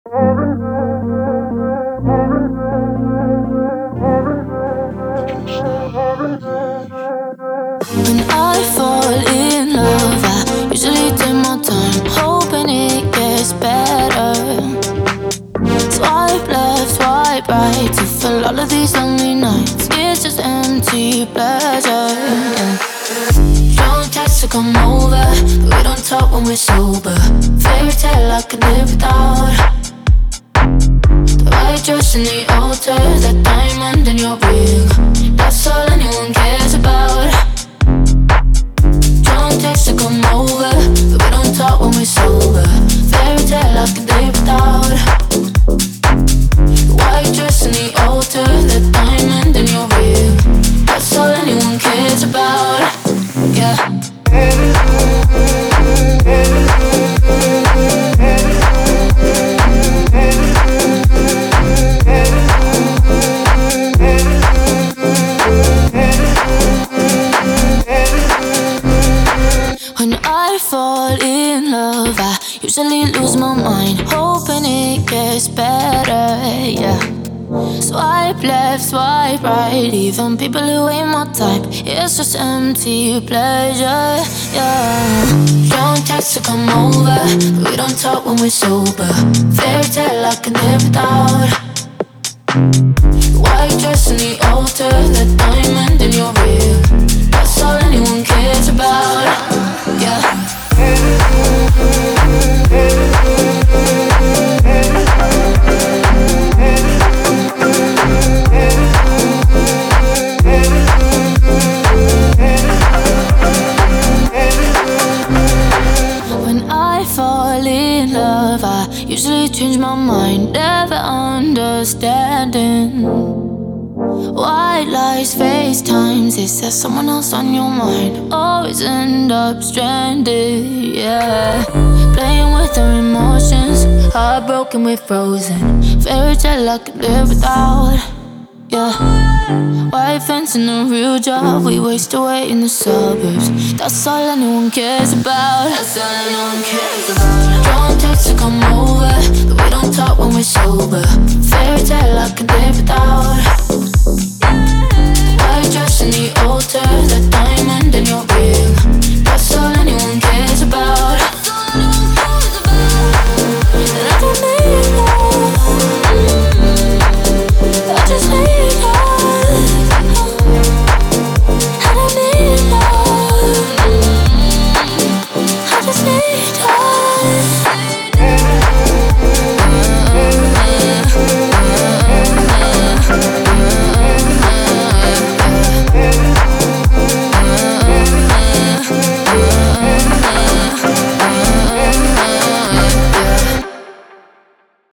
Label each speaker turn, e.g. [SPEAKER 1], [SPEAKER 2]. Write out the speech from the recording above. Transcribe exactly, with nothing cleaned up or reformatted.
[SPEAKER 1] When I fall in love, I usually take my time, hoping it gets better. Swipe left, swipe right to fill all of these lonely nights. It's just empty pleasure. Don't text to come over, but we don't talk when we're sober. Fairy tale I could live without. The white dress in the altar, that diamond in your ring, that's all anyone cares about. Don't text to come over, but we don't talk when we're sober. Fairy tale I could live without. The white dress in the altar, that diamond in your ring, that's all anyone cares about. Yeah. When I fall in love, I usually lose my mind, hoping it gets better, yeah. Swipe left, swipe right, even people who ain't my type, it's just empty pleasure, yeah. Don't text to come over, but we don't talk when we're sober. Fairy tale I can live without. White dress in the altar, that diamond in your ring, that's all anyone cares about, yeah. When I fall in love, I usually change my mind, never understanding. White lies, FaceTimes, is there someone else on your mind? Always end up stranded, yeah. Playing with our emotions, heartbroken, we're frozen. Fairy tale I could live without, yeah. White fence and a real job, we waste away in the suburbs. That's all anyone cares about. That's all anyone cares about. Don't text to come over,